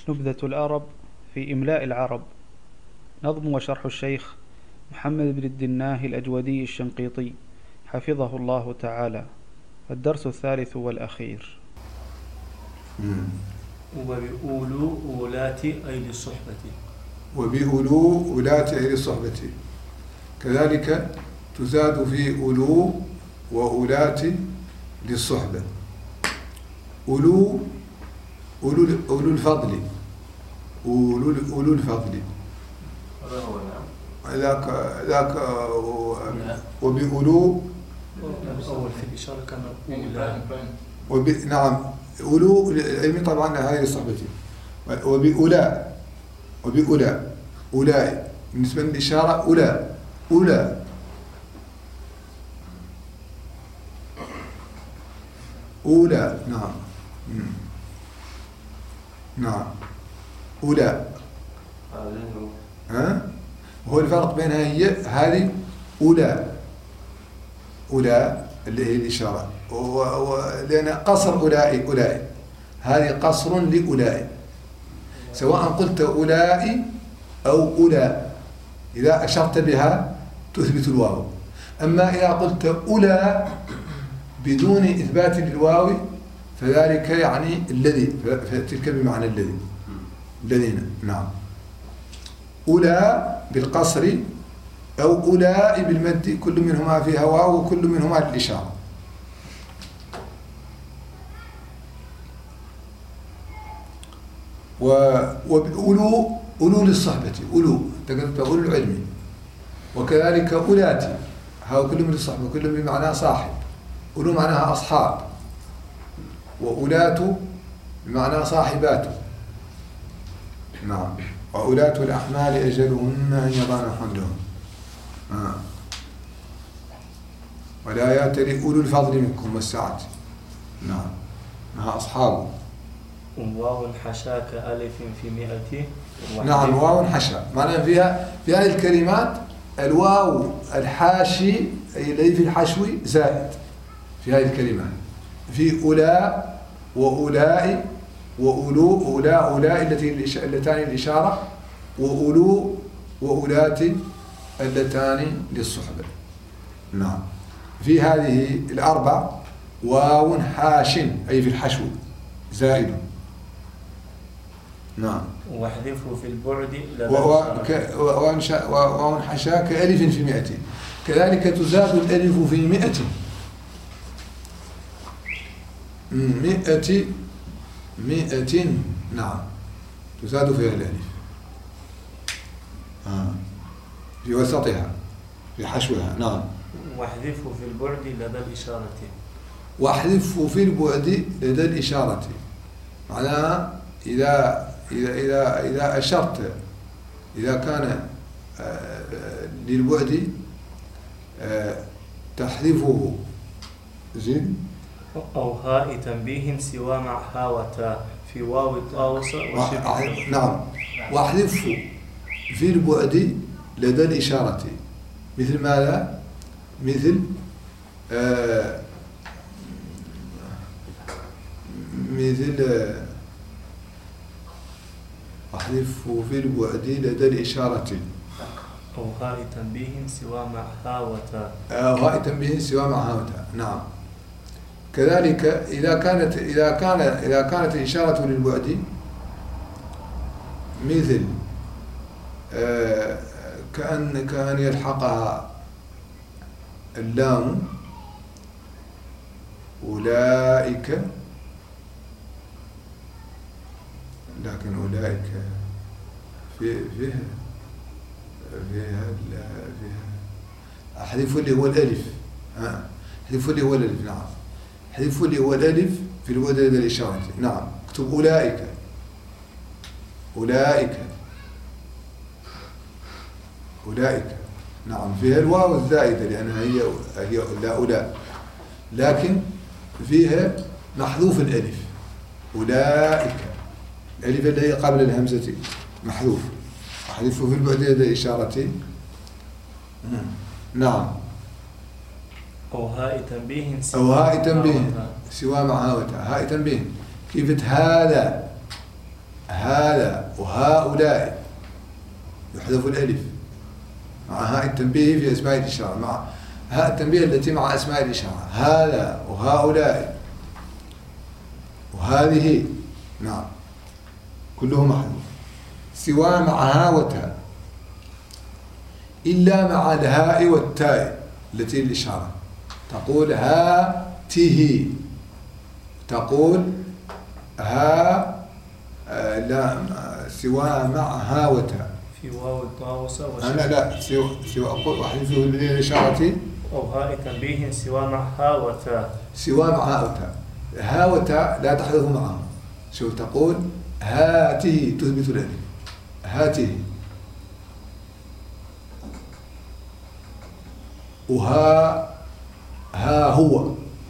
نبذة العرب في إملاء العرب. نظم وشرح الشيخ محمد بن الدناه الأجودي الشنقيطي حفظه الله تعالى. الدرس الثالث والأخير. وبأولو أولات أي للصحبة. وبأولو أولات أي للصحبة، كذلك تزاد في أولو وأولات للصحبة. أولو الفضل، أولو الفضل ذاك وبأولو أول في الإشارة كان أولى. نعم، أولو العلم طبعا هذه الصحبة. وبأولى أولاء بالنسبة للإشارة أولى نعم نعم أولى. هو الفرق بينها هي هذه أولى اللي هي الإشارة، لأن قصر أولئك هذه قصر لأولئك، سواء قلت أولئك أو أولى، إذا أشرت بها تثبت الواو. أما إذا قلت أولى بدون إثبات للواو فذلك يعني الذي، فتلك بمعنى الذين. نعم، أولى بالقصر أو أولى بالمد، كل منهما فيها واو وكل منهما للإشارة. أولو للصحبة، أولو العلم، وكذلك أولاتي، هؤلاء كلهم للصحبة، كلهم بمعنى صاحب. أولو معناها أصحاب، وأولات بمعنى صاحبات. نعم، وأولات الأحمال أجلهن أن يضعن حملهن. ولا يأتل أولو الفضل منكم والسعة. نعم، مع أصحابه. واو حشاك ألف في 100. نعم، واو حشا معناها في هذه الكلمات الواو الحاشي أي الذي في الحشو زائد في هذه الكلمات، في أولاء وأولاء وأولو. أولاء اللتان الإشارة، وأولو وأولات اللتان للصحبة. نعم، في هذه الأربع واو حاش أي في الحشو زائد. نعم، واحذفه في البعد واو حشا كألف في 100، كذلك تزاد الألف في 100. 100 نعم، تزاد فيها الألف في وسطها في حشوها. نعم، واحذفه في البعد لدى الإشارة. واحذفه في البعد لدى الإشارة معناها إذا أشرت، إذا كان للبعد تحذفه زين أو هاء تنبيه سوى مع ها وتاء في واو الطاوس. نعم، واحذفه في البعد لدى الإشارة مثل ماذا؟ مثل أحذفه في البعد لدى الإشارة أو هاء تنبيه سوى مع ها وتاء. هاء تنبيه سوى مع ها وتاء. نعم، كذلك إذا كانت الإشارة للبعد مثل كأن يلحقها اللام أولئك، لكن أولئك فيها أحذف اللي هو الألف. أحذف اللي هو الألف. نعم، أحذف اللي هو الألف في البعد لدى الإشارة. نعم، اكتب أولئك. نعم، فيها الواو الزائدة لأنها هي لا أولى، لكن فيها محذوف الألف. أولئك، الألف الذي قبل الهمزة محذوف، أحذفه في البعد لدى الإشارة. نعم، أو هاء تنبيه سوى مع ها وتاء. هاء تنبيه كيف هذا هذا وهؤلاء يحذف الألف مع هاء التنبيه في أسماء الإشارة، مع هاء التنبيه التي مع أسماء الإشارة، هذا وهؤلاء وهذه، نعم كله محذوف، سوى مع ها وتاء، إلا مع الهاء والتاء التي الإشارة، تقول هاته، تقول ها لا سوى مع ها وتاء. في واو الطاووسة أنا لا سوى أقول أحذفه بدون الإشارة أو هاء تنبيه سوى مع ها وتاء. سوى مع ها وتاء، ها وتاء لا تحذف معهم. شوف تقول هاته تثبت الألف، هاته، ها هو،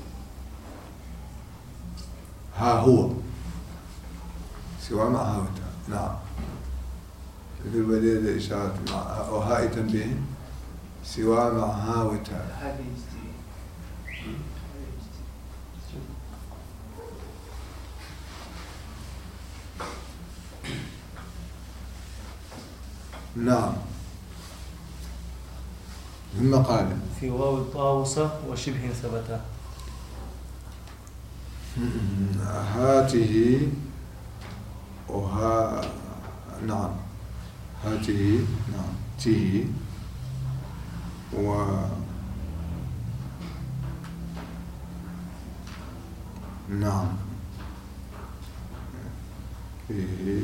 ها هو سوى مع ها وتاء. نعم في البديل الإشارة مع وهاء تنبيه سوى مع ها وتاء. نعم ثم قال في واو الطاووسة وشبه ثبتا. هاته وها، نعم هاته، نعم ته و نعم فيه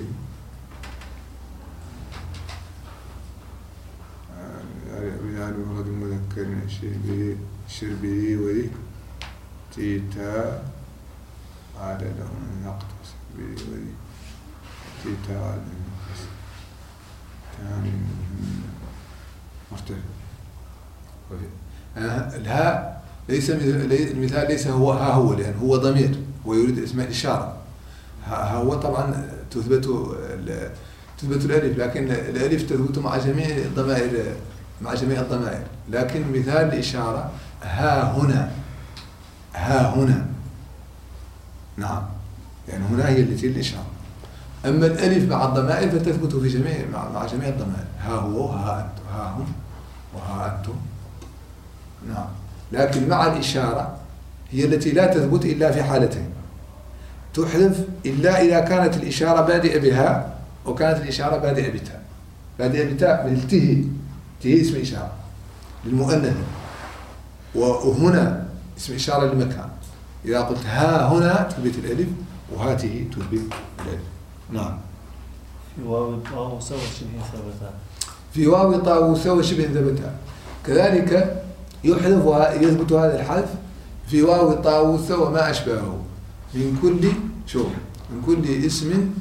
يعني مفرد مذكر شربه وي تيتا على لون نقط شربه وي تيتا على ثاني مرتفع. الهاء ليس المثال ليس هو ها هو، لأن هو ضمير ويريد اسم الإشارة. ها هو طبعا تثبت الألف، لكن الألف تثبت مع جميع الضمائر، مع جميع الضمائر، لكن مثال الإشارة ها هنا، ها هنا، نعم يعني هنا هي التي الإشارة. أما الألف مع الضمائر فتثبت في جميع مع جميع الضمائر، ها هو وها أنتم، ها هم وها أنتم، نعم. لكن مع الإشارة هي التي لا تثبت إلا في حالتين، تحذف إلا إذا كانت الإشارة بادئة بها وكانت الإشارة بادئة بتاء. بادئة بتاء من ته اسم إشارة للمؤنث، وهنا اسم إشارة للمكان. إذا قلت ها هنا تثبت الألف وهاته تثبت الألف. نعم في واو الطاووسة وشبه ثبتا. في واو الطاووسة وشبه ثبتا كذلك يحذف يثبت هذا الحذف في واو الطاووسة وما أشبهه من كل من كل اسم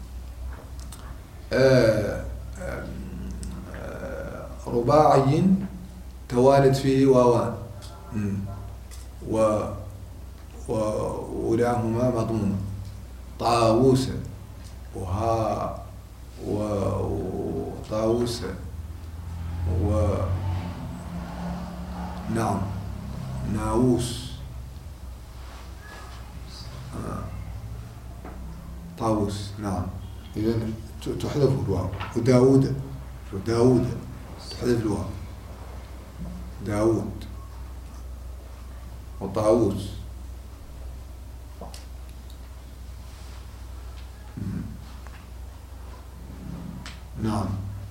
رباعي توالت فيه واوان وأولاهما مضمومة، طاووسة وطاووسة نعم ناووس، طاووس، نعم. إذا تحذف الواو. وداود تحذف الواو، داود وطاووس. نعم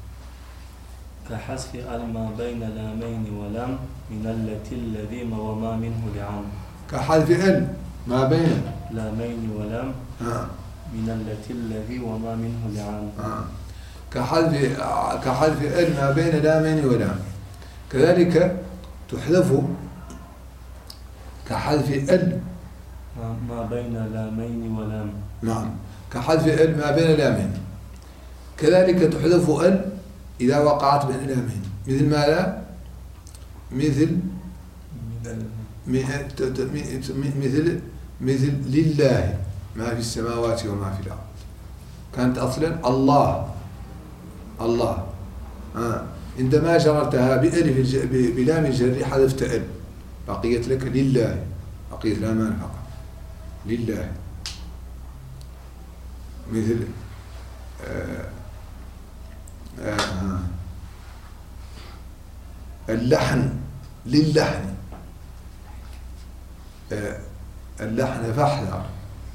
كحذف ما بين لامين ولم من التي الذي وما منه لعم. كحذف ما بين لامين ولم من التي الذي وما منه لعم. كحذف ما بين لامين ولام كذلك تحذف كحذف ما بين لامين ولام. نعم كحذف ما بين لامين كذلك تحذف إذا وقعت بين لامين، مثل ماذا؟ مثل لله ما في السماوات وما في الأرض، كانت أصلا الله عندما جررتها بلام الجر حذفت بقيت لك لله، بقيت لامان فقط لله. مثل اللحن للحن، اللحن فاحذر،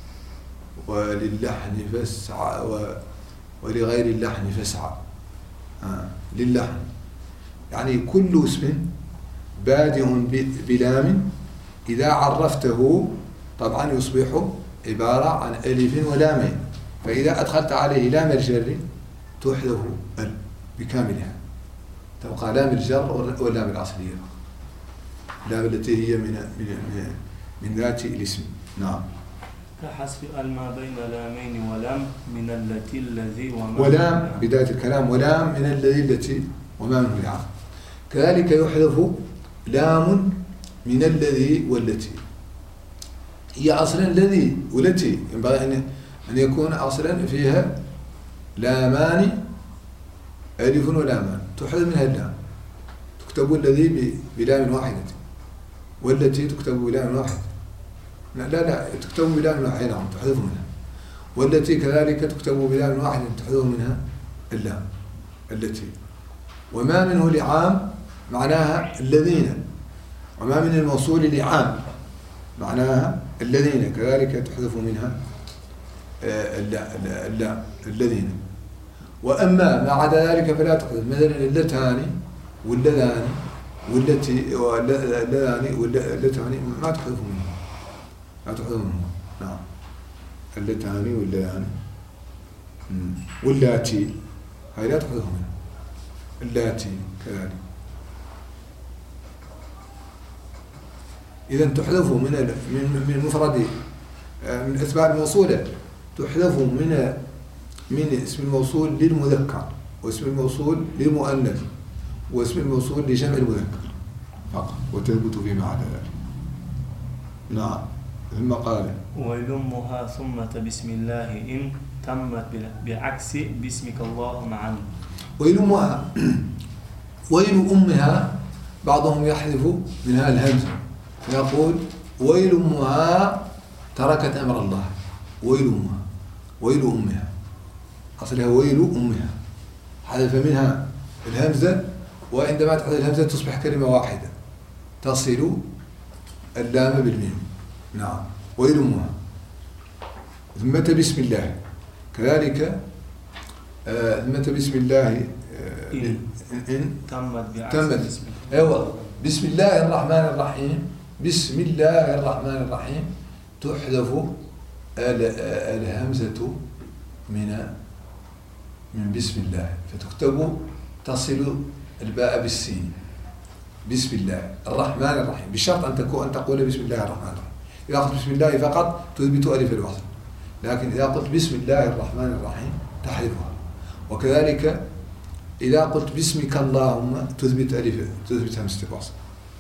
وللحن فاسعى، ولغير اللحن فاسعى. للحن يعني كل اسم بادئ بلام إذا عرفته طبعا يصبح عبارة عن ألف ولامين، فإذا أدخلت عليه لام الجر تحذف ال بكاملها، تبقى لام الجر واللام الأصلية، لام التي هي من ذات الاسم. نعم. كحذف ال ما بين لامين ولام من التي الذي وما ولام بداية الكلام، ولام من الذي التي وما منه العاقل. كذلك يحذف لام من الذي والتي، هي أصلا الذي والتي ينبغي أن يكون أصلا فيها لامان ألف ولامان، تحذف منها اللام، تكتب الذي بلام واحدة، والتي تكتب بلام واحد، لا تكتب بلام واحد، نعم تحذف منها، والتي كذلك تكتب بلام واحد تحذف منها اللام التي. وما منه لعام معناها الذين، وما من الموصول لعام معناها الذين، كذلك تحذف منها اللام الذين. وأما ما عدا ذلك فلا تحذف، مثلا اللتان واللذان والتي واللذان واللتان ما تحذف منها، لا تحذف منها. نعم. اللتان واللذان واللاتي هاي لا تحذف منها، اللاتي كذلك. إذا تحذف من مفرد من أسماء الموصولة، تحذف من اسم الموصول للمذكر، واسم الموصول للمؤنث، واسم الموصول لجمع المذكر فقط، وتثبت فيما عدا ذلك. نعم. ثم قال ويلمها ثم بسم الله إن تمت بعكس باسمك اللهم عنه. ويلمها ويل أمها، بعضهم يحذف منها الهمزة فيقول ويل أمها تركت أمر الله، ويل أمها، ويل أمها أصلها ويل أمها، حذف منها الهمزة، وعندما تحذف الهمزة تصبح كلمة واحدة تصل اللام بالميم. نعم. ويل أمها ثم بسم الله كذلك، ثم بسم الله إن تمت. أيوة. بسم الله الرحمن الرحيم، بسم الله الرحمن الرحيم تحذف الهمزة من بسم الله، فتكتب تصل الباء بالسين. بسم الله الرحمن الرحيم، بشرط أن تقول بسم الله الرحمن الرحيم. إذا قلت بسم الله فقط تثبت ألف الوصل، لكن إذا قلت بسم الله الرحمن الرحيم تحذفها. وكذلك إذا قلت باسمك اللهم تثبت همزة الوصل،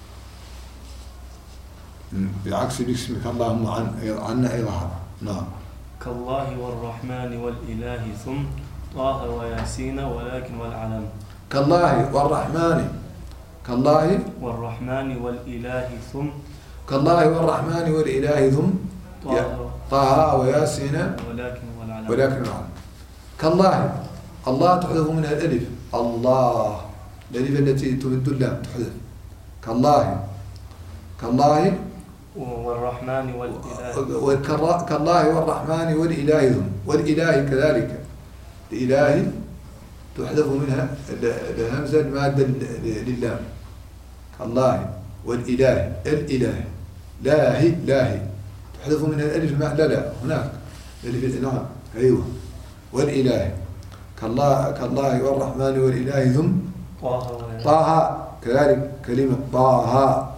بعكس باسمك اللهم عنا إظهار. نعم. كالله والرحمن والإله ثم طه وياسين ولكن والعلم. كالله والرحمن، كالله والرحمن والإله ثم، كالله والرحمن والإله ثم طه وياسين ولكن والعلم. كالله، الله تحذف منها الألف، الله الألف التي تمد اللام تحذف. كالله، كالله والرحمن والإله، كالله والرحمن والإله ثم، والإله كذلك الإله تحذف منها الهمزة المادة للام. كالله والإله، الإله لاهي، لاهي تحذف منها الألف لا هناك الألف. نعم. أيوه. والإله كالله والرحمن والإله ثم طه كذلك كلمة طه.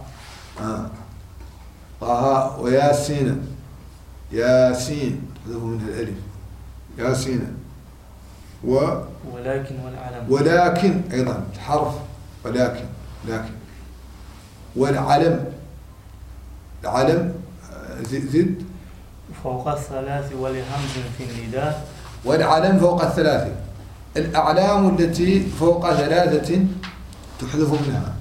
طه وياسين، ياسين تحذف منها الألف، ياسين. ولكن والعلم، ولكن أيضا حرف ولكن، لكن. والعلم، العلم زد فوق الثلاث ولهمز في النداء. والعلم فوق الثلاث، الأعلام التي فوق ثلاثة تحذف منها،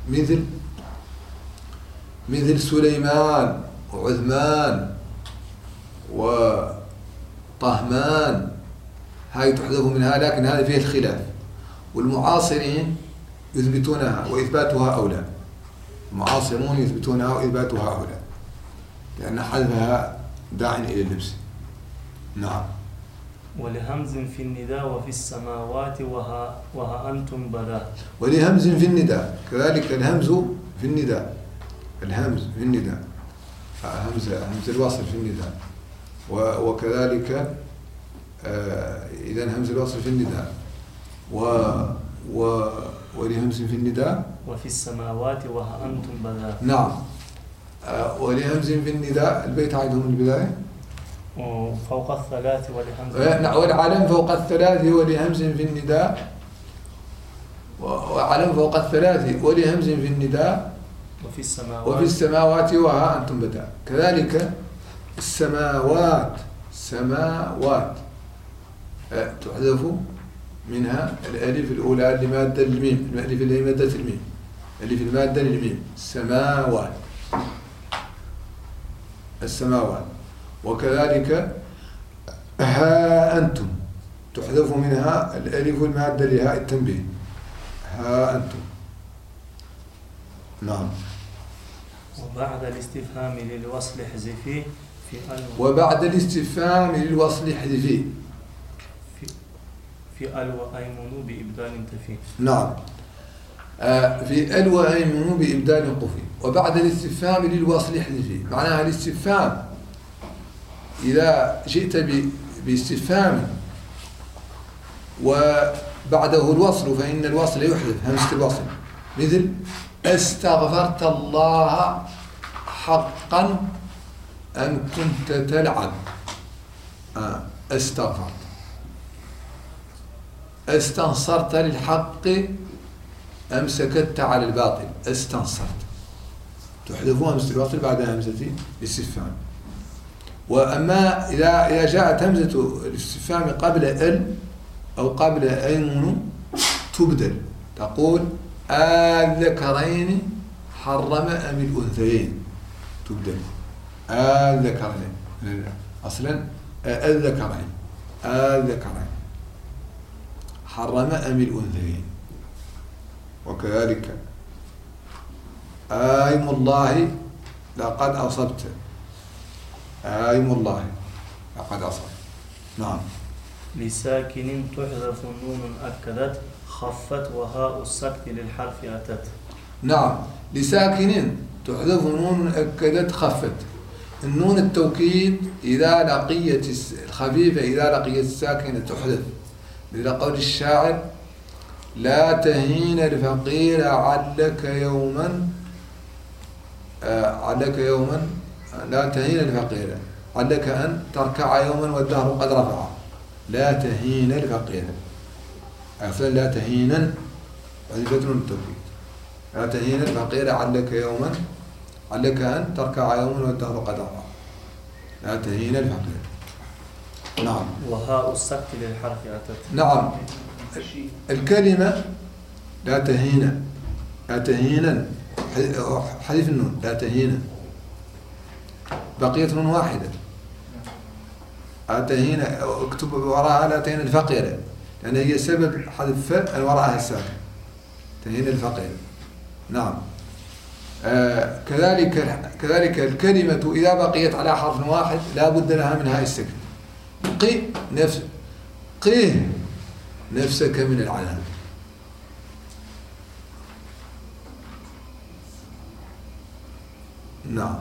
مثل سليمان وعثمان وطهمان هاي تحذف منها، لكن هذا فيه الخلاف، والمعاصرين يثبتونها وإثباتها أولى. المعاصرون يثبتونها وإثباتها أولى، لأن حذفها داع إلى اللبس. نعم. ولهمز في النداء وفي السماوات وها أنتم بدا. ولهمز في النداء، كذلك الهمز في النداء، الهمز في النداء، همز الوصل في النداء، وكذلك إذا همز الوصل في النداء ولهمز في النداء وفي السماوات وها أنتم بدا. نعم. ولهمز في النداء، البيت عندهم البداية فوق الثلاث ولهمز. والعلم فوق الثلاث ولهمز في النداء، وعلم فوق الثلاث ولهمز في النداء وفي السماوات وها أنتم بدا. كذلك السماوات، سماوات تحذف منها الألف الأولى لمادة الميم، الألف اللي هي مادة الميم، ألف المادة للميم، سماوات، السماوات. وكذلك ها أنتم تحذف منها الألف المادة لهاء التنبيه، ها أنتم. نعم. وبعد الاستفهام للوصل احذفيه في وبعد الاستفهام للوصل احذفيه في وأيمنوا بإبدال تفي. نعم. في وأيمنوا بإبدال قفي. وبعد الاستفهام للوصل احذفيه، معناها الاستفهام إذا جئت باستفهام وبعده الوصل فإن الوصل يحذف، همزة الوصل، مثل استغفرت الله حقا أن كنت تلعب. استغفرت. استنصرت للحق أم سكت على الباطل. استنصرت تحذف همزة الوصل بعد همزة الاستفهام. وأما إذا جاءت همزة الاستفهام قبل ال أو قبل أيمن تبدل، تقول الذكرين حرم أم الأنثيين، تبدل الذكرين، أصلا الذكرين حرم أم الأنثيين. وكذلك آيم الله لقد أصبت، آيم الله لقد أصبت. نعم. لساكن تحذف النون أكدت خفت وهاء السكت للحرف أتت. نعم. لساكن تحذف نون أكدت خفت. النون التوكيد إذا لقيت الخفيفة، إذا لقيت الساكنة تحذف، مثل قول الشاعر لا تهين الفقير علك يوما، لا تهين الفقير علك أن تركع يوما والدهر قد رفع. لا تهين الفقير، أصلا لا تهينا، هذه فتن التوكيد. لا تهين الفقير علك يوما، علك أن تركع يوما والدهر قد رفع. لا تهين الفقير. نعم. وهاء السكت للحرف أتت. نعم. الكلمة لا تهين، لا تهينا، حذف النون، لا تهينا، بقيت نون واحدة. أتهين اكتب وراءها لا تهين الفقيرة، لأن هي سبب حذف فاء وراءها الساكن، تهين الفقيرة. نعم. كذلك الكلمة إذا بقيت على حرف واحد لا بد لها من هاء السكن. قيه نفسك من العذاب. نعم.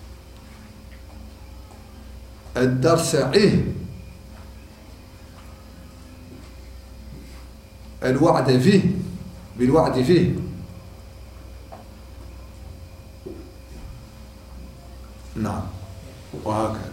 الدرس الوعد فيه، بالوعد فيه. نعم. وهكذا.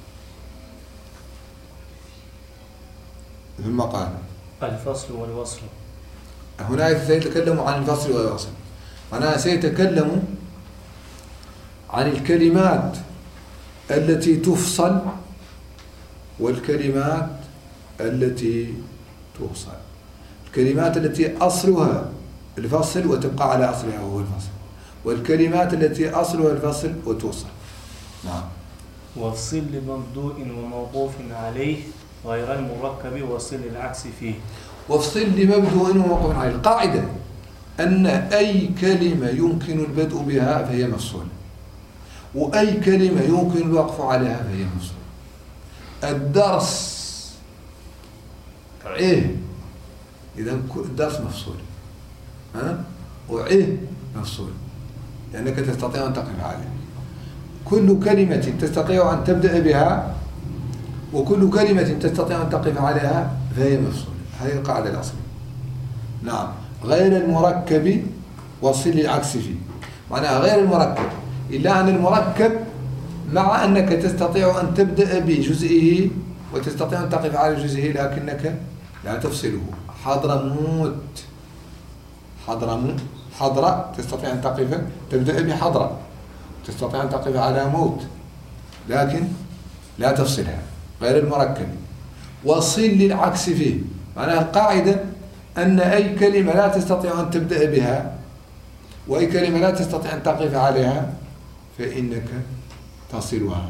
ثم قال الفصل والوصل. هنا سيتكلم عن الفصل والوصل. أنا سيتكلم عن الكلمات التي تفصل والكلمات التي توصل. الكلمات التي أصلها الفصل وتبقى على أصلها وهو الفصل، والكلمات التي أصلها الفصل وتوصل. نعم. وافصل لمبدوء وموقوف عليه غير المركب وصل العكس فيه. وافصل لمبدوء وموقوف عليه. القاعدة أن أي كلمة يمكن البدء بها فهي مفصولة، وأي كلمة يمكن الوقف عليها فهي مفصولة. الدرس عيه، إذا الدرس مفصول، وعيه مفصول لأنك تستطيع أن تقف عليه. كل كلمة تستطيع أن تبدأ بها وكل كلمة تستطيع أن تقف عليها فهي مفصولة. هذه القاعدة الأصلية. نعم. غير المركب وصل العكس فيه، معناها غير المركب، إلا أن المركب مع أنك تستطيع أن تبدأ بجزئه وتستطيع أن تقف على جزئه لكنك لا تفصله. حضرموت، حضرة تستطيع أن تقف، تبدأ بحضرة، تستطيع أن تقف على موت لكن لا تفصلها. غير المركب. وصل للعكس فيه، معناها القاعدة أن أي كلمة لا تستطيع أن تبدأ بها وأي كلمة لا تستطيع أن تقف عليها فإنك تصلها.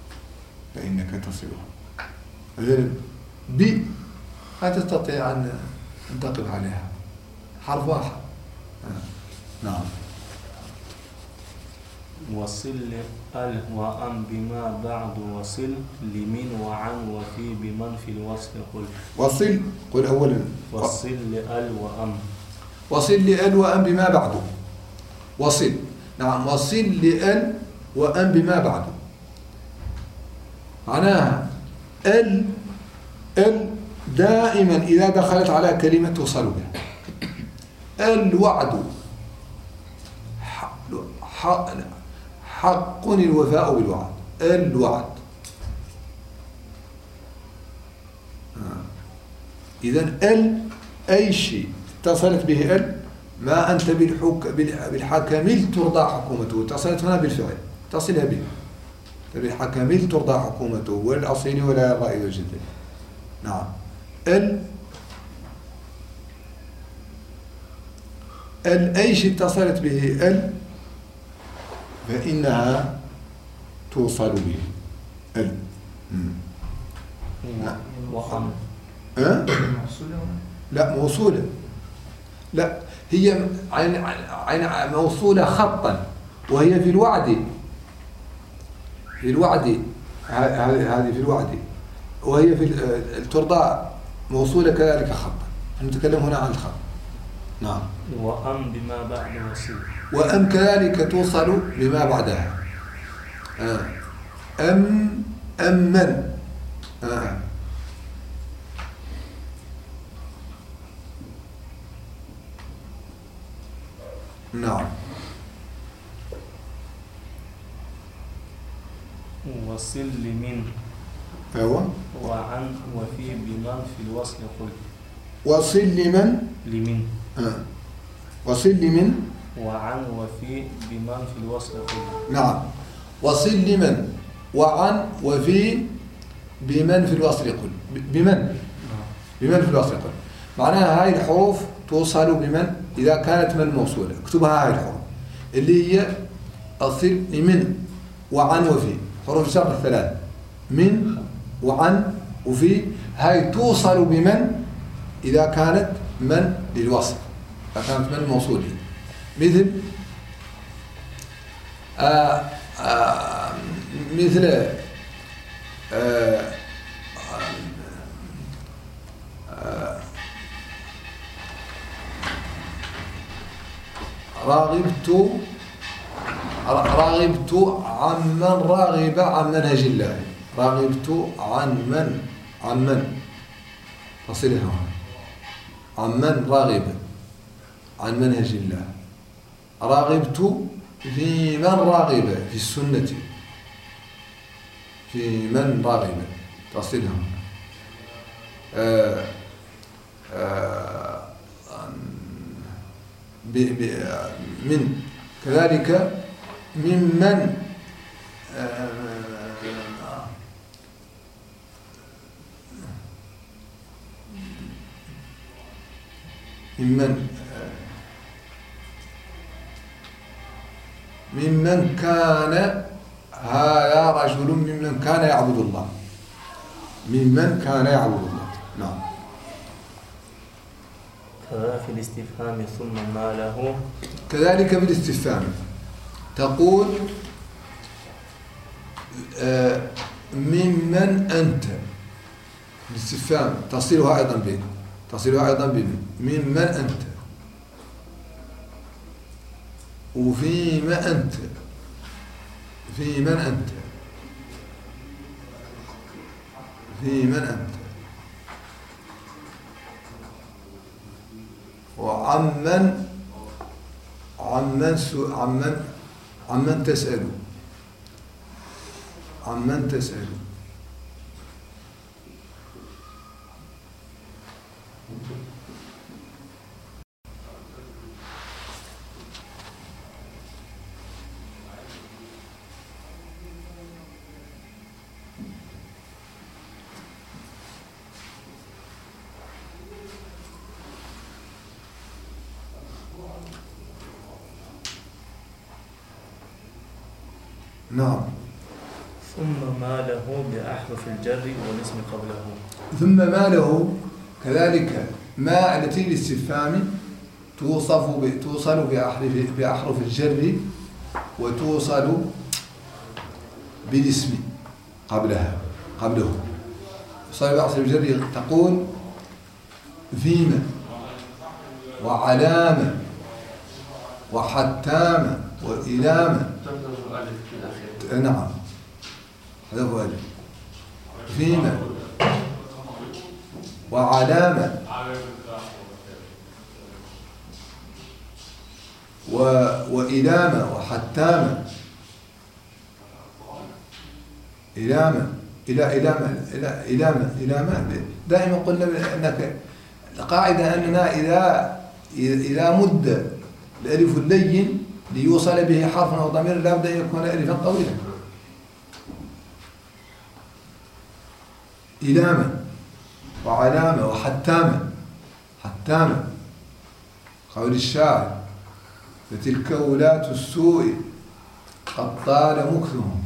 مثلا ب لا تستطيع أن تقف عليها، حرف واحد. نعم. وصل ال وأن بما بعد وصل لمن وعن وفي بمن في الوصل قل. وصل، قل أولا. وصل لأل وأن. وصل لأل وأن بما بعده. وصل، نعم. وصل لأل وأن بما بعده، معناها ال دائما إذا دخلت على كلمة توصل بها. الوعد حق الوفاء بالوعد. الوعد. إذن أي شيء اتصلت به ما أنت بالحكم ترضى حكومته. اتصلت هنا بالفعل، تصلها به بالحكم ترضى حكومته والأصيل ولا يرضى إذا جدا. نعم. أي شيء اتصلت به فإنها توصل به. وأن. لا موصولة، لا هي موصولة خطا، وهي في الوعد. هذه في الوعد، وهي في الترضى موصولة كذلك خطا. نتكلم هنا عن الخط. نعم. وأم بما بعد وصل. وأم كذلك توصل بما بعدها. من. نعم. وصل لمن. أيوة. وعن وفي بمن في الوصل قل. وصل لمن. وصل لمن. وعن وفي بمن في الوصل قل. نعم. وصل لمن وعن وفي بمن في الوصل قل. بمن في الوصل قل، معناها هاي الحروف توصل بمن إذا كانت من موصولة. اكتبها هاي الحروف اللي هي أصل لمن وعن وفي، حروف الشرط الثلاث، من وعن وفي. هاي توصل بمن إذا كانت من للوصل، إذا كانت من موصولة. مثل مثل راغبت عمن راغب عن منهج الله. راغبت عن من تصلها عمن راغب عن منهج الله. راغبت في من راغب في السنة. في من راغب تصلها. من كذلك ممن ممن كان هذا رجل ممن كان يعبد الله. ممن كان يعبد الله. نعم. كذا في الاستفهام ثم ما له. كذلك بالاستفهام تقول ممن أنت. الاستفهام تصلها أيضا به، تصلها أيضا ممن أنت، وفيما أنت، في من أنت، في من أنت، وعمن عمن تسأل، عمن تسأل. نعم. ثم ما له بأحرف الجر والاسم قبله. ثم ما له كذلك ما التي الاستفهام توصل بأحرف الجر وتوصل بالاسم قبله. توصل بأحرف الجر تقول فيما وعلامة وحتامة وإلامة. نعم هذا هو ألف. فيما وعلامة وإلامة وحتامة. إلامة إلامة دائما قلنا أنك القاعدة أننا إذا مد الألف اللين ليوصل به حرف أو ضمير لابد أن يكون ألفا طويلا. إلامة وعلامة وحتامة. حتامة قول الشاعر فتلك ولاة السوء قد طال مكثهم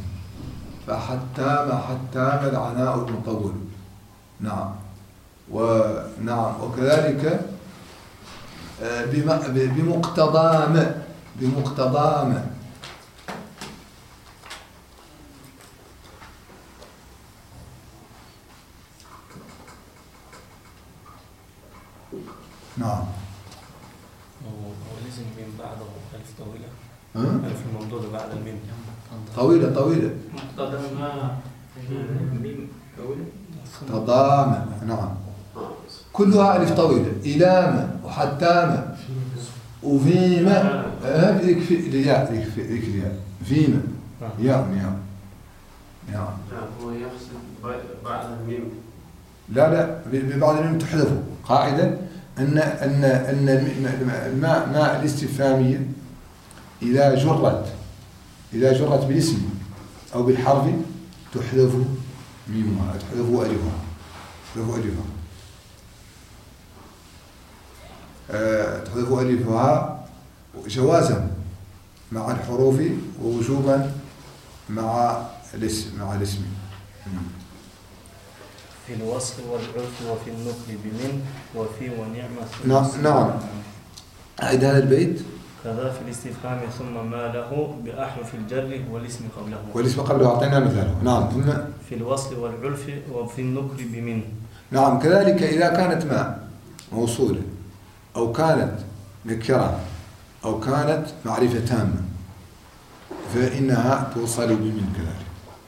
حتام العناء المطول. نعم. وكذلك بمقتضام نعم. ولازم من بعده ألف طويلة. ألف الممدودة بعد الميم طويلة. مقتضام ميم طويلة. تضامن. نعم. كلها ألف طويلة. إلامة وحتامة وفيما يكفي الياء فيما ياء. هو يقصد بعد الميم. لا بعد الميم تحذفه. قاعدة أن الماء الاستفهامية إذا جرت بالاسم أو بالحرف تحذف ميمها، تحذف ألفها جوازا مع الحروف ووجوبا مع الاسم. في الوصف والعرف وفي النقل بمن وفي ونعمة. نعم. أعيد هذا البيت. كذا في الاستفهام ثم ما له بأحرف الجر والاسم قبله. أعطينا مثاله. نعم. ثم في الوصل والعرف وفي النكر بمن. نعم. كذلك إذا كانت ما موصولة أو كانت نكرة أو كانت معرفة تامة فإنها توصل بمن كذلك.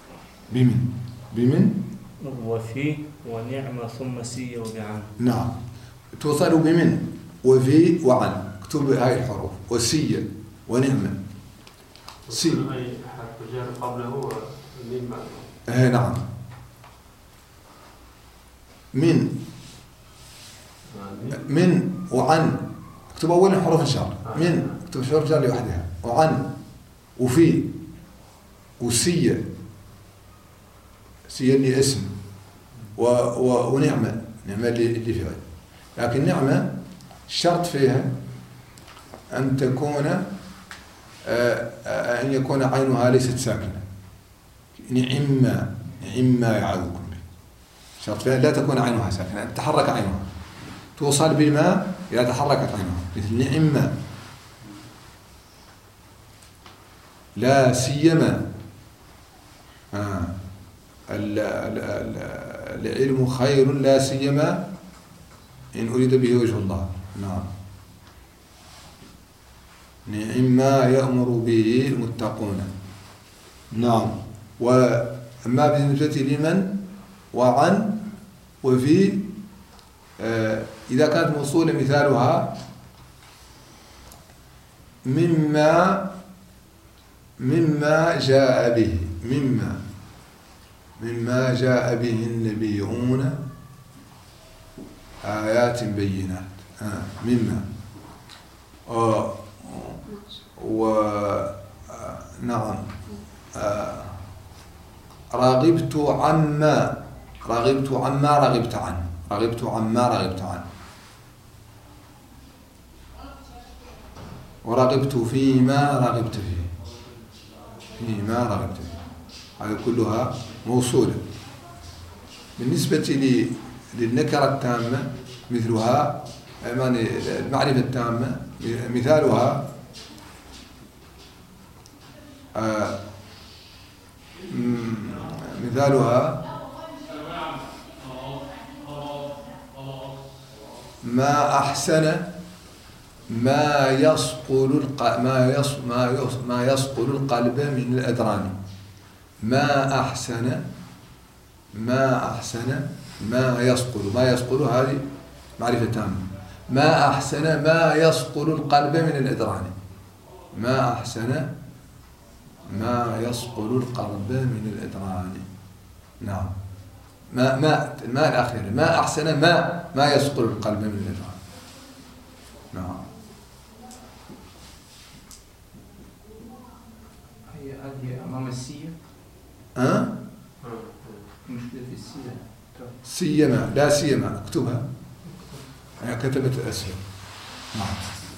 بمن وفي ونعمة ثم سي وبعن. نعم. توصل بمن وفي وعن. اكتب هاي الحروف وسي ونعمة. سي أي حرف جر قبله ومن بعده. نعم. من وعن اكتب أولا حروف الجر. من اكتب حروف الجر لوحدها. وعن وفي وسي اللي اسم ونعمة اللي فعل. لكن نعمة الشرط فيها أن تكون أن يكون عينها ليست ساكنة. نعم ما يعظكم به شرط فيها لا تكون عينها ساكنة، أن تتحرك عينها. توصل بما إذا تحركت عينها، مثل نعم، لا سيما. العلم خير لا سيما إن أريد به وجه الله. نعم. نعم ما يأمر به المتقون. نعم. وأما بالنسبة لمن وعن وفي، إذا كانت موصولة مثالها مما جاء به، مما جاء به النبيون آيات بينات. مما نعم. رغبت عما رغبت عنه، ورغبت فيما رغبت فيه، هذه كلها موصولة. بالنسبة للنكرة التامة مثلها يعني المعرفة التامة مثالها ما أحسن ما يصقل القلب من الأدران. ما أحسن ما يصقل هذه معرفة تامة. ما أحسن ما يصقل القلب من الأدران. ما أحسن ما يصقل القلب من الأدران. نعم. ما الأخير. ما أحسن ما يصقل القلب من الأدران. نعم. هذه أمام السية. مشكلة في السية. سيما لا سيما، اكتبها. أنا كتبت أسفل. نعم.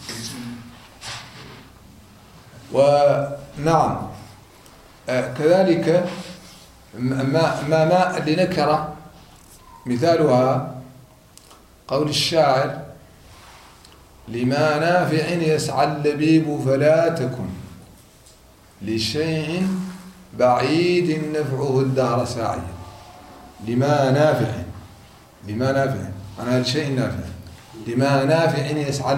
ونعم كذلك ما لنكرة مثالها قول الشاعر: لما نافع يسعى اللبيب فلا تكن لشيء بعيد نفعه الدهر ساعيا. لما نافع أنا لشيء نافع. لما نافع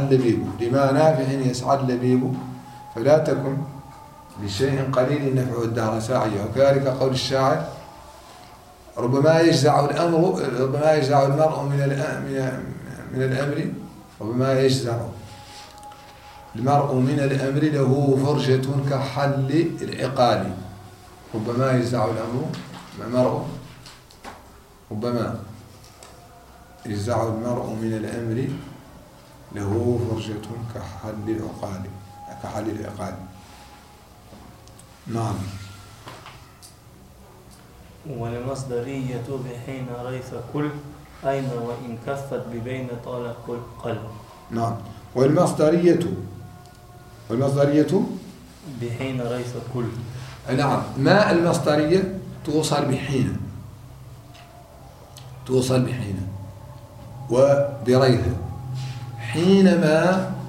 يسعى اللبيب فلا تكن لشيء قليل نفعه الدهر ساعيا. وكذلك قول الشاعر: ربما يجزع المرء من الأمر ربما يجزع المرء من الأمر له فرجة كحل العقال. ربما يجزع المرء من الأمر له فرجة كحل العقال. نعم. والمصدرية بحين ريث كل أين وإن كفت ببين طال كل قلب. نعم. والمصدرية بحين ريث كل. نعم. ما المصدرية توصل بحين وبريث. حينما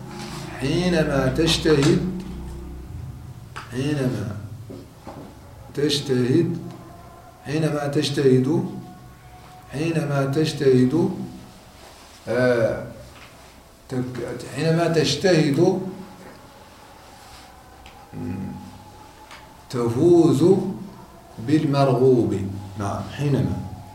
تجتهد تفوز بالمرغوب. نعم. حينما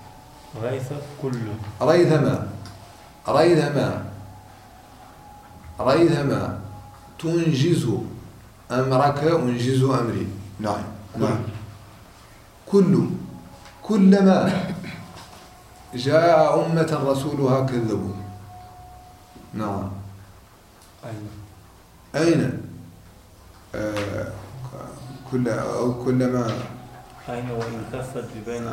ريثما تنجز أمرك أنجز أمري. نعم. كلما جاء أمة رسولها كذبوا. نعم. أين كلما أين وإن كفت ببين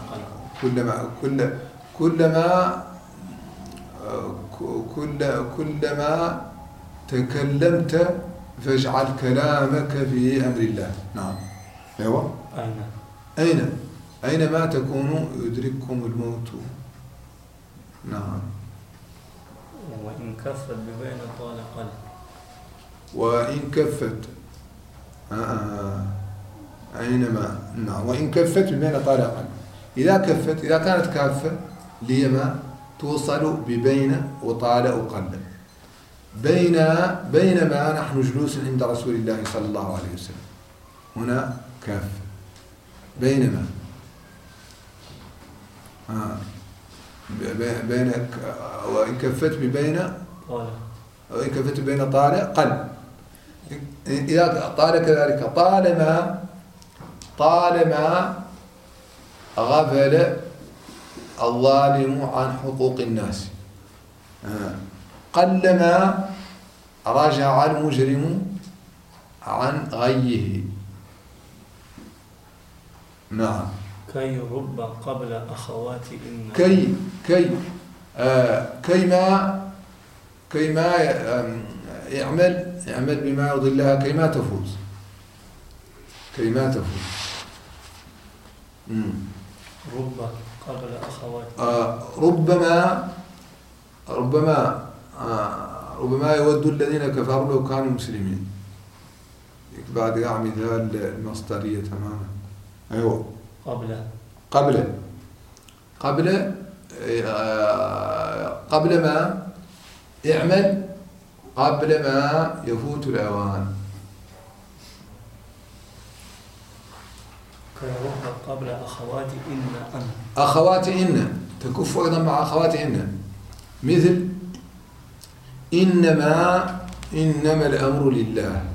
كلما تكلمت فاجعل كلامك في أمر الله. نعم. أيوة. أين ما تكونوا يدرككم الموت نعم. وإن كفت ببين طال قل. وإن كفت أينما نعم. وإن كفت ببين طال قل. إذا كفت، إذا كانت كافة لما توصل ببين وطال وقل. بينما نحن جلوس عند رسول الله صلى الله عليه وسلم، هنا كافة. بينما بينك. وإن كفت ببين طال. وإن كفت ببين طال قل. إذا طال كذلك. طالما غفل الظالم عن حقوق الناس، قلما رجع المجرم عن غيه. نعم. كي رب قبل أخوات إن. كيما يعمل بما يرضي الله كيما تفوز. رب قبل أخوات. ربما يود الذين كفروا لو كانوا مسلمين. بعد مثال المصدرية تماما. أيوه. قبل ما يعمل، قبل ما يفوت الأوان. كي رب قبل أخوات إن أن. أخوات إن تكف أيضا مع أخوات إن، مثل إنما الأمر لله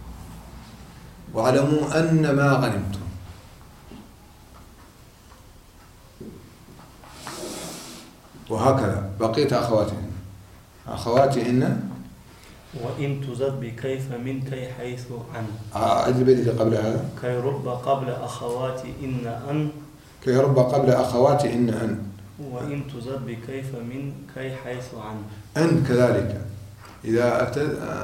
واعلموا أن ما غنمتم. وهكذا بقيت أخوات إن. وإن تزد بكيف من كي حيث عن. أجل البيت قبل هذا. كي رب قبل أخوات إن أن. كي رب قبل أخوات إن أن. وإن تزد بكيف من كي حيث عن. أن كذلك. إذا أتى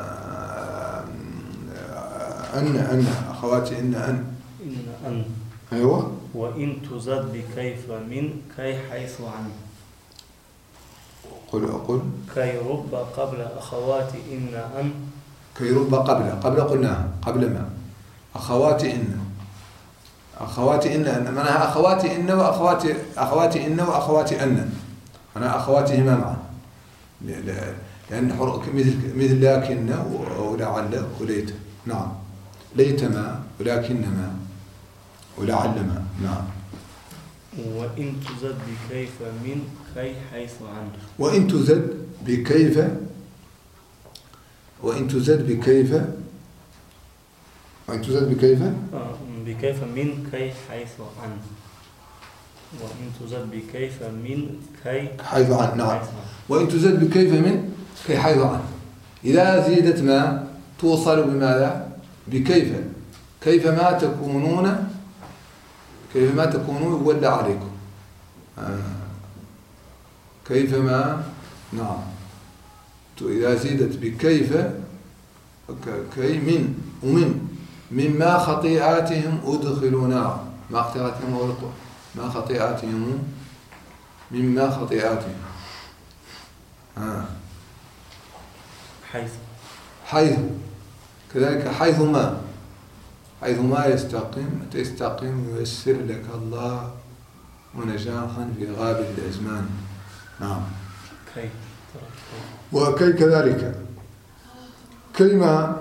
أن أخوات إن أن. أيوة. وإن تزد بكيف من كي حيث عن. قل كي رب قبل أخوات إن أن. كي رب قبل قلناها قبل ما. أخوات إن أن معناها أخوات إن وأخوات أن، أنا أخواتهما معا، لأن مثل لكن ولعل وليت. نعم. ليتما ولكنما ولعلما. نعم. وإن تزد بكيف من كي حيث عن. وإن تزد بكيف بكيف من كي حيث عن. وإن تزد بكيف من كي حيث عن. نعم. وإن تزد بكيف من كي حيث عن. إذا زيدت ما توصل بماذا؟ بكيف. كيفما تكونون يولى عليكم. كيفما. نعم. إذا زيدت بكيف كي من ومن مما خطيئاتهم أدخلوا نار. ما خطيئاتهم مما خطيئاتهم. حيث كذلك. حيثما تستقيم ييسر لك الله ونجاحا في غابر الأزمان. نعم. وكي كذلك. كيما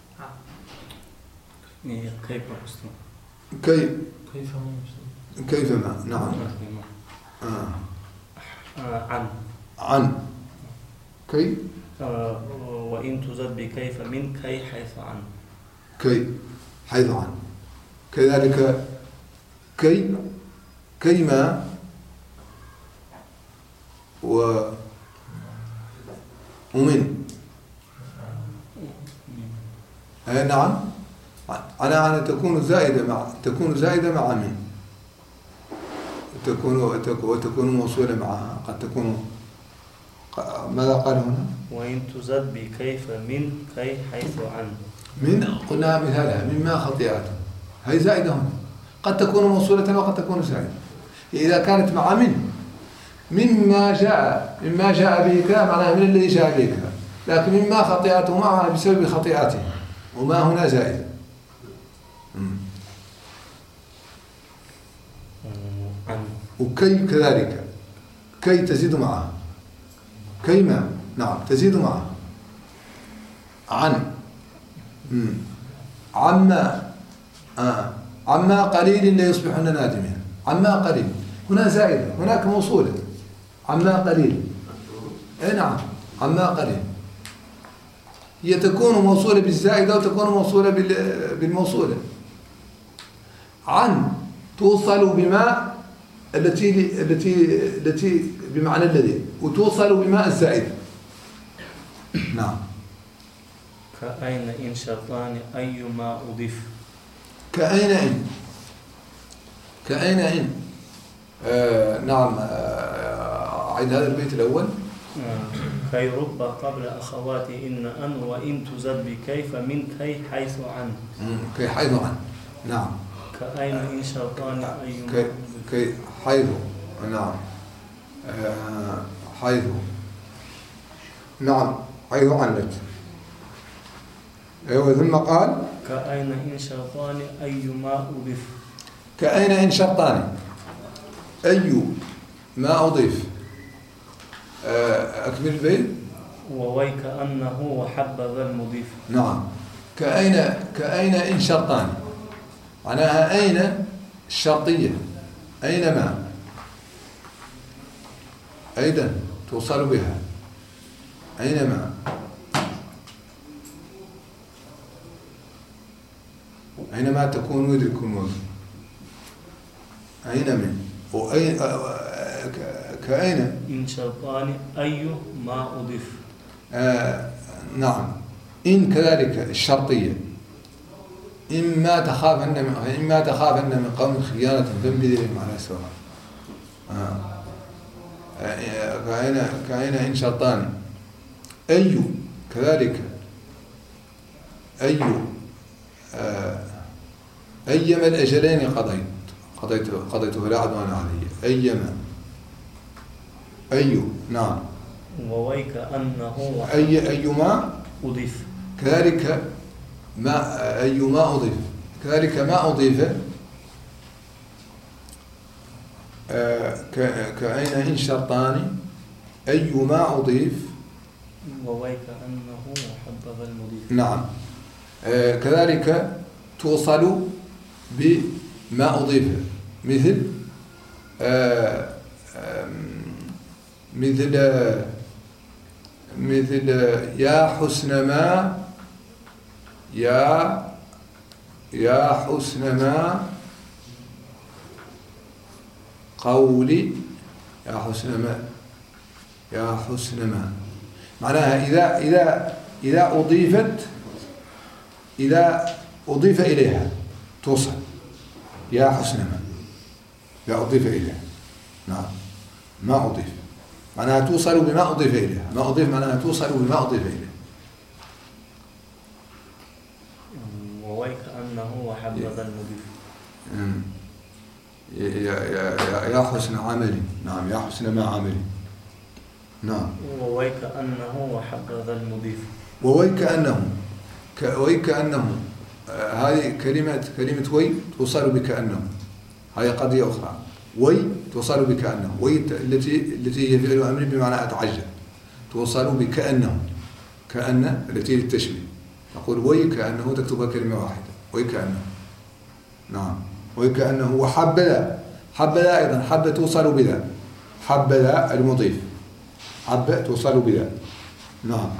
كيفما. نعم. عن كي. وإن تزد بكيف من كي حيث عن. كي حيث عن كذلك. كيما ومن. نعم. أنا تكون زائدة مع من. وتكون موصولة معها. قد تكون. ماذا قال هنا؟ وإن تزد بكيف من كي حيث عن. من قلنا مثالها مما خطيئاتهم، هي زائدة هنا. قد تكون موصولة وقد تكون زائدة. إذا كانت مع من مما جاء به كذا معناها من الذي جاء به كذا، لكن مما خطيئته معها بسبب خطيئته، وما هنا زائد. وكي كذلك، كي تزيد معها، كيما نعم تزيد معها. عن عما قليل لا يصبحن نادمين. عما قليل هنا زائدة، هناك موصولة. عما قليل، اي نعم، عما قليل هي تكون موصولة بالزائدة وتكون موصولة بالموصولة. عن توصل بما التي بمعنى الذي، وتوصل بما الزائد. نعم. كأين إن شرطان أيما أضيف. كأين إن نعم. عيد هذا البيت الأول. كي رب قبل أخواتي إن أن وإن تزد بكيف من كي حيث عن. كي حيث عن. نعم. كأين إن شرطان أيما كي حيث. نعم. حيث. نعم حيث عنت. أيوة. ثم قال كأين إن شرطان أيما أضيف. كأين إن شرطان أي ما أضيف. أكمل البيت. وويك أنه وحبذا المضيف. نعم. كأين إن شرطان معناها أين الشرطية، أينما أيضا توصل بها، أينما أينما تكون يدرك الموت. أينما وأين كأين إن شرطان أي ما أضيف. نعم. إن كذلك الشرطية. إما تخافن من قوم خيانة فانبذ إليهم على سواء. كأين إن شرطان أي كذلك أيما الأجلين قضيته لا عدوان علي. أي نعم. وويك أنه أيما أضيف. كذلك أيما أضيف، كذلك ما أضيف. كأين إن شرطان أيما أضيف. وويك أنه وحبذا المضيف. نعم. كذلك توصل بما أضيف، مثل يا حسن ما، يا حسن ما قولي، يا حسن ما معناها إذا أضيف إليها توصل. يا حسن ما، إذا أضيف إليها. نعم. ما أضيف معناها توصل بما أضيف إليها. ما أضيف معناها توصل بما أضيف إليها. وويك أنه وحبذا المضيف. يا حسن عملي. نعم. يا حسن ما عملي. نعم. وويك أنه وحبذا المضيف. ويك أنه هذه كلمة وي توصل بكأنه، هذه قضية أخرى. وي توصل بكأنه، وي التي هي فعل أمر بمعنى أتعجب، توصل بكأنه. كأن التي للتشبيه، تقول وي كأنه تكتبها كلمة واحدة. وي كأنه. نعم. وي كأنه. وحبذا أيضا. حب توصل بذا. حبذا المضيف. حب توصل بذا. نعم.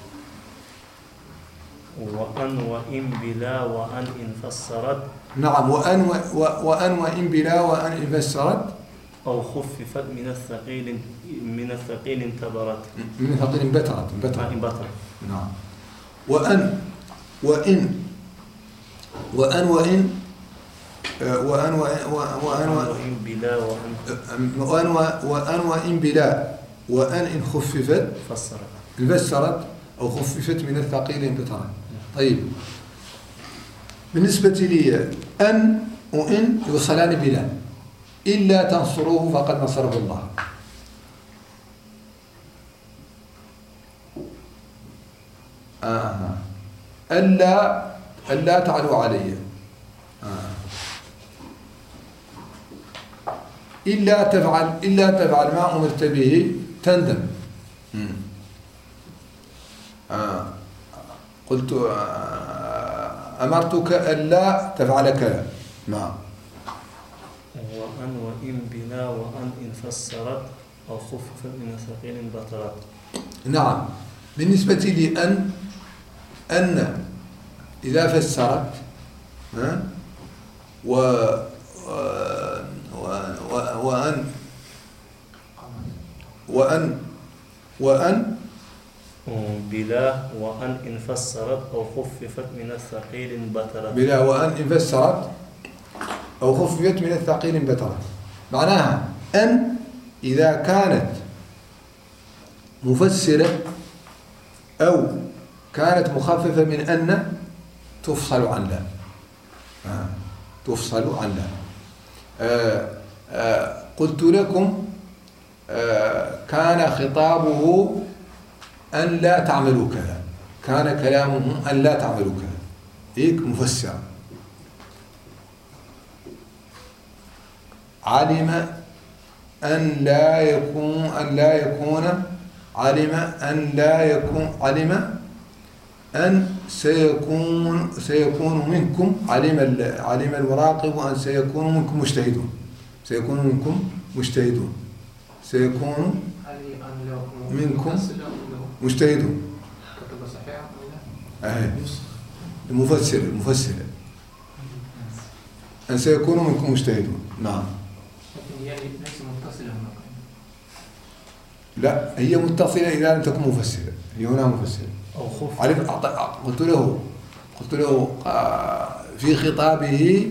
وأن وإن بلا وأن إن فسرت. نعم. وأن وإن بلا وأن إن فسرت. أو خففت من الثقيل انتبرت. من الثقيل انبترت. نعم. وأن وإن بلا وأن وإن بلا وأن إن خففت فسرت أو خففت من الثقيل انبترت. طيب بالنسبة لي أن وإن يوصلان بلا. إلا تنصروه فقد نصره الله. ألا تعلوا علي. إلا تفعل ما أمرت به تندم. قلت أمرتك ألا تفعل كذا. نعم. وأن وإن بلا وأن إن فسرت أو خففت من ثقيل بطلت. نعم. بالنسبة لي أن إذا فسرت وأن بلا وأن إن فسرت أو خففت من الثقيل بطلت. بلا وأن إن فسرت أو خففت من الثقيل بطلت. معناها أن إذا كانت مفسرة أو كانت مخففة من أن تفصل عن لا. تفصل عن لا. قلت لكم كان خطابه أن لا تعملوا كذا. كان كلامه أن لا تعملوا كذا. هيك مفسرة. علم أن لا يكون علم أن سيكون منكم علم المراقب أن سيكون منكم مجتهدون. سيكون منكم مجتهدون. كتب صحيح المفسر أن سيكون منكم مجتهدون. نعم. لكن هي ليس متصلة هنا. لا هي متصلة إذا لم تكن مفسرة. هي هنا مفسرة. أو خف. قلت له في خطابه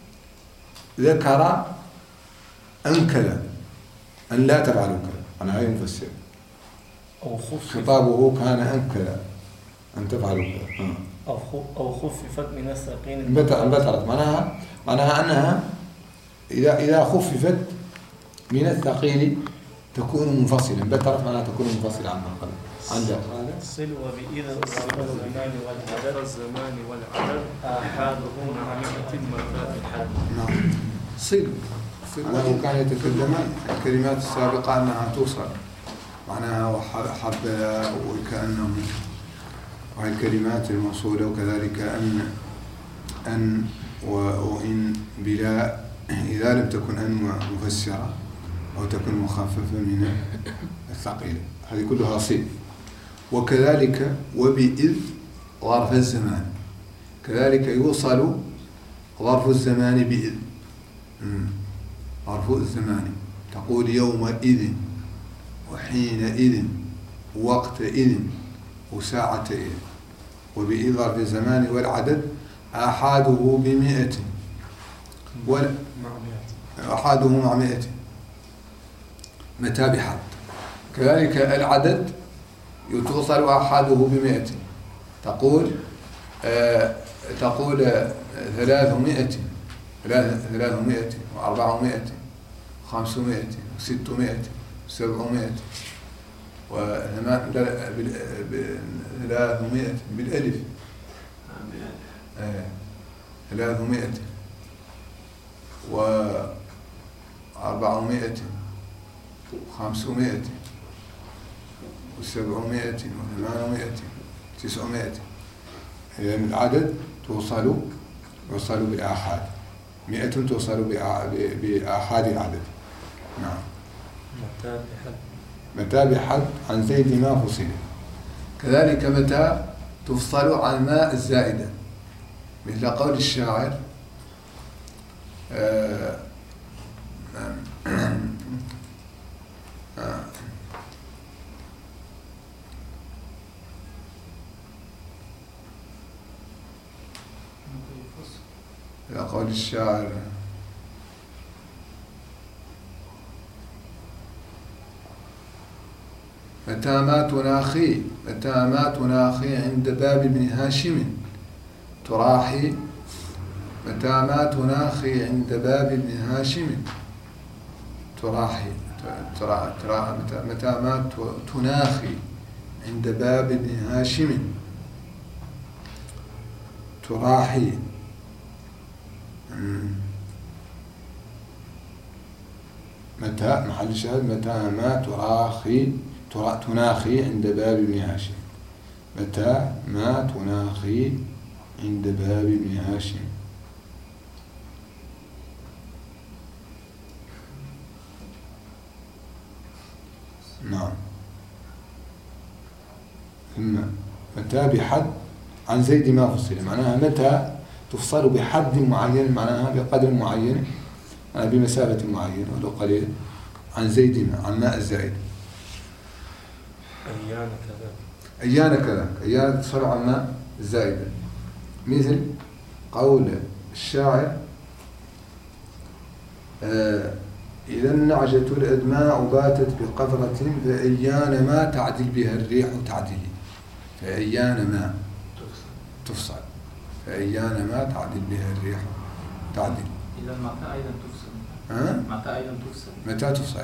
ذكر أن كذا أن لا تفعلوا كذا. أنا هاي مفسر. أو خف. خطابه كان أن كذا أن تفعلوا كذا. أو خففت من الثقيل بطلت. معناها أنها إذا خففت من الثقيل تكون منفصلا. بطلت معناها تكون منفصلة عن ما قبل. عندك صل وبإذا الزمان والعدد آحادهم مع مئة الحد. نعم. صل وهو كان يتكلم الكلمات السابقة أنها توصل معناها وحبلا وكأنهم وهي الكلمات الموصولة وكذلك أن وإن بلا إذا لم تكن أن مفسرة أو تكون مخففة من الثقيلة. هذه كلها صل. وكذلك وبإذ ظرف الزمان كذلك يوصل ظرف الزمان بإذ. ظرف الزمان تقول يومئذ وحينئذ وقتئذ وساعتئذ. وبإذ ظرف الزمان والعدد آحاده ب100 آحاده مع 100 متى بحد. كذلك العدد توصل آحاده ب100 تقول 300 و400 500 600 700 300 بالألف 300 و400 500 و700 و800 900. يعني العدد يوصل بالآحاد. 100 توصل بآحاد العدد. نعم. متى بحد عن زيد ما فصل. كذلك متى تفصل عن ماء الزائدة مثل قول الشاعر قول الشاعر متى ما تناخي عند باب ابن هاشم تراحي. متى ما تناخي عند باب ابن هاشم تراحي. متى ما تناخي عند باب ابن هاشم تراحي متى محل الشاهد متى ما تناخي عند باب ابن هاشم متى ما تناخي عند باب ابن هاشم. نعم. ثم متى بحد عن زيد ما فصل معناها متى تفصل بحد معين معناها بقدر معين بمسافة معينة ولو قليل عن زيد عن ماء الزائد. أيان كذا أيان تفصل عن ماء الزائد مثل قول الشاعر إذا النعجة الأدماء باتت بقفرة فأيان ما تعدل بها الريح تعدلي فأيان ما تفصل فأيان ما تعدل بها الريح تعدل. إذا متى أيضا تفصل متى أيضا تفصل متى تفصل.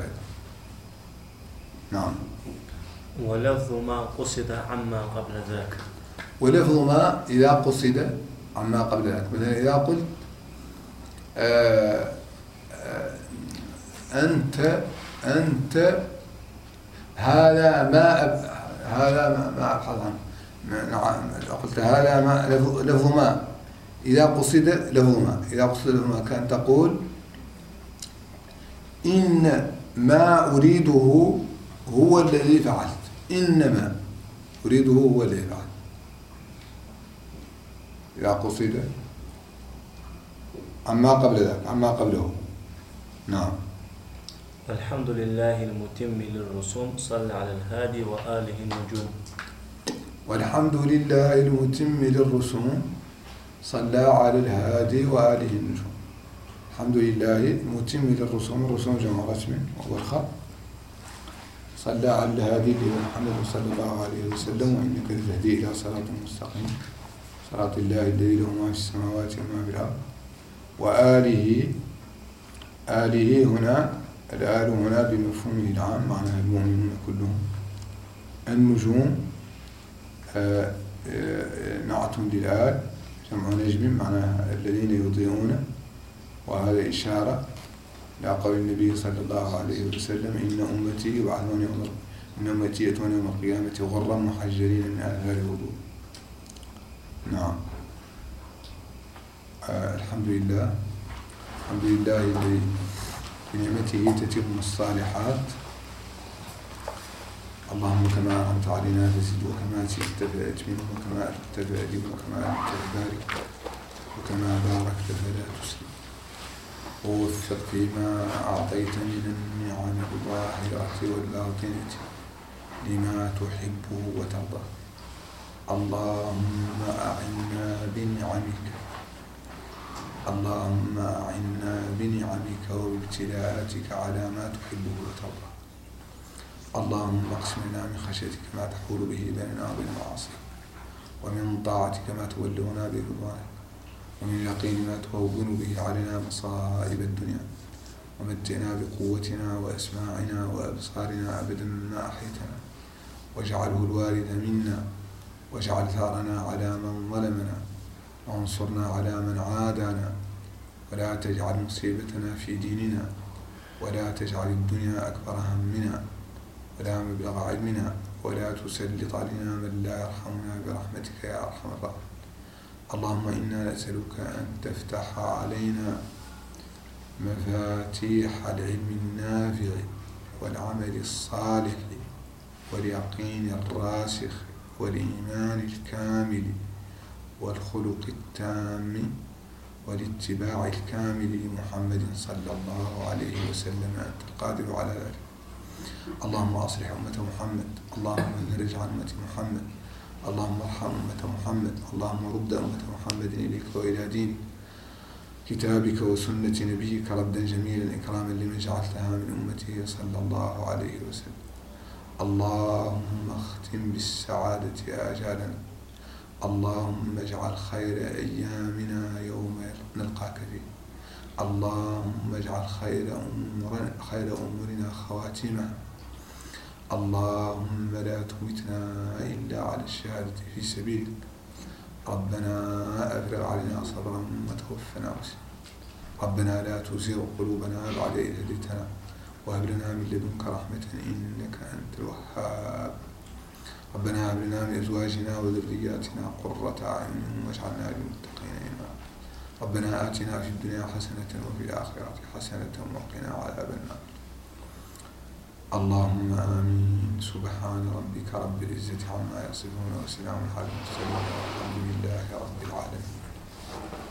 نعم. ولفظ ما قصد عما قبل ذاك ولفظ ما إذا قصد عما قبل ذاك مثلا إذا قلت أنت هذا ما أبحث عنه. نعم قلت هذا ما لفظ ما إذا قصد لفظ ما كان تقول إن ما أريده هو الذي فعلت إنما أريده هو الذي فعلت إذا قصد عما قبل ذاك عما قبله. نعم. الحمد لله المتم للرسوم صلى على الهادي وآله النجوم. والحمد لله المتم للرسوم صلى على الهادي وآله النجوم. الحمد لله المتم للرسوم الرسوم جمع رسم وهو الخط صلى على الهادي محمد صلى الله عليه وسلم وإنك لتهدي إلى صراط مستقيم صراط الله الذي له ما في السماوات وما في الأرض وآله هنا الآل هنا بمفهومه العام معناها المؤمنون كلهم. النجوم نعت للآل جمع نجم معناها الذين يضيئون وهذا إشارة إلى قول النبي صلى الله عليه وسلم إن أمتي يبعثون يأتون يوم القيامة غرا محجلين من آثار الوضوء. نعم. الحمد لله الذي بنعمته تتم الصالحات. اللهم كما أنعمت علينا فزد وكما زدت فأتمم وكما أردت فأدم وكما أردت فبارك وكما باركت فلا تسلم ووفق فيما أعطيت من النعم الظاهرة والباطنة لما تحبه وترضى. اللهم أعنا بنعمك وابتلاءاتك على ما تحبه وترضى. اللهم اقسم لنا من خشيتك ما تحول به بيننا وبين معاصيك ومن طاعتك ما تبلغنا به رضوانك ومن اليقين ما تهون به علينا مصائب الدنيا ومتعنا بقوتنا وأسماعنا وأبصارنا أبدا ما أحيتنا واجعله الوارث منا واجعل ثارنا على من ظلمنا وانصرنا على من عادانا ولا تجعل مصيبتنا في ديننا ولا تجعل الدنيا أكبر همنا ولا مبلغ علمنا ولا تسلط علينا من لا يرحمنا برحمتك يا أرحم الراحمين. اللهم إنا نسألك أن تفتح علينا مفاتيح العلم النافع والعمل الصالح واليقين الراسخ والإيمان الكامل والخلق التام والاتباع الكامل لمحمد صلى الله عليه وسلم أنت القادر على ذلك. اللهم أصلح أمة محمد اللهم انرج عن أمة محمد اللهم ارحم أمة محمد اللهم رد أمة محمد إليك وإلى دينك كتابك وسنة نبيك ردا جميلا إكراما لمن جعلتها من أمته صلى الله عليه وسلم. اللهم اختم بالسعادة آجالنا اللهم اجعل خير أيامنا يوم نلقاك فيه. اللهم اجعل خير أمورنا خواتمها. اللهم لا تمتنا إلا على الشهادة في سبيلك. ربنا أفرغ علينا صبرا وتوفنا مسلما ربنا لا تزغ قلوبنا بعد إذ هديتنا وهب لنا من لدنك رحمة إنك أنت الوهاب ربنا هب لنا من أزواجنا وذرياتنا قرة أعين واجعلنا للمتقين إماما ربنا آتنا في الدنيا حسنة وفي الآخرة حسنة وقنا عذاب النار اللهم آمين سبحان ربك رب العزة عما يصفون وسلام على المرسلين والحمد لله رب العالمين.